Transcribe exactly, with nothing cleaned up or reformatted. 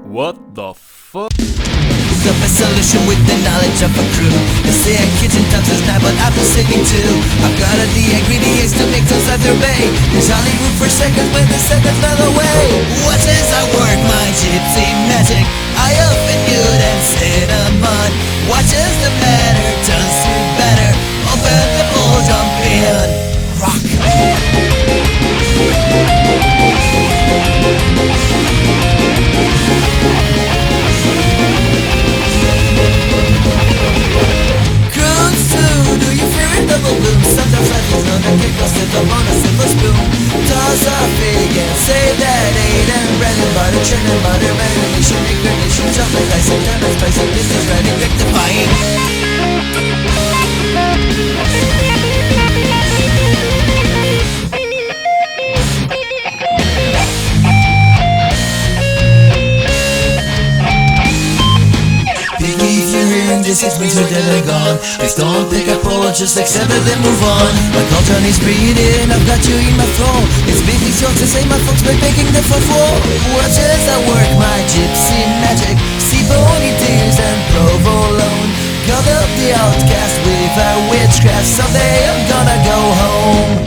What the fuck? Cook up a solution with the knowledge of a crew. They say a kitchen touch is not, but I've been singing too. I've got all the ingredients to make toast at their bay. There's only room for seconds when the seconds fell away. Watch as I work my gypsy magic. I often you'd and cinnamon. Watch as the matter turns to better. Open the bowl, jump in, rock. Sometimes life is not a cake, I'll sit up on a silver spoon. Toss a fig and save that eight. And bread and butter, churn and butter, marination, incarnation, chocolate, ice and lemon, spice and business ready, rectifying. This is means we're dead and gone. Please don't take a pull, just accept it and move on. My culture needs breathing, I've got you in my throat. It's busy so to say my folks by making the fourth wall. Watch as I work my gypsy magic. See ponytails and provolone. Cut up the outcast with our witchcraft. Someday I'm gonna go home.